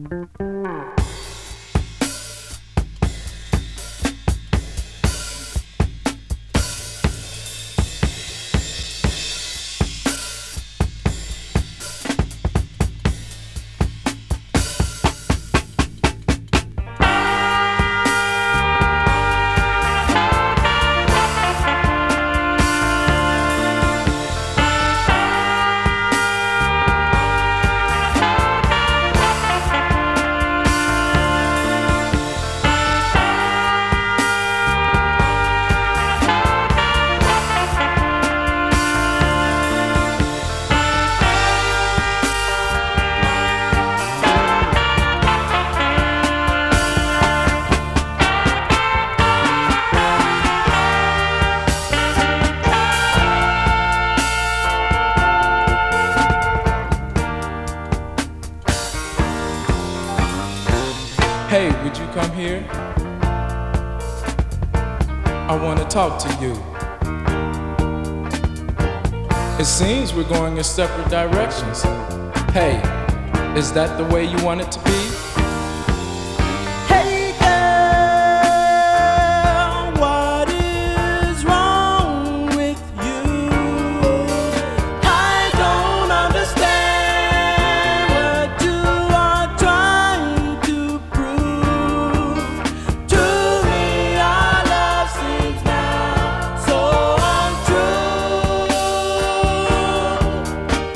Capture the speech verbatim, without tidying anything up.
Hey, would you come here? I want to talk to you. It seems we're going in separate directions. Hey, is that the way you want it to be?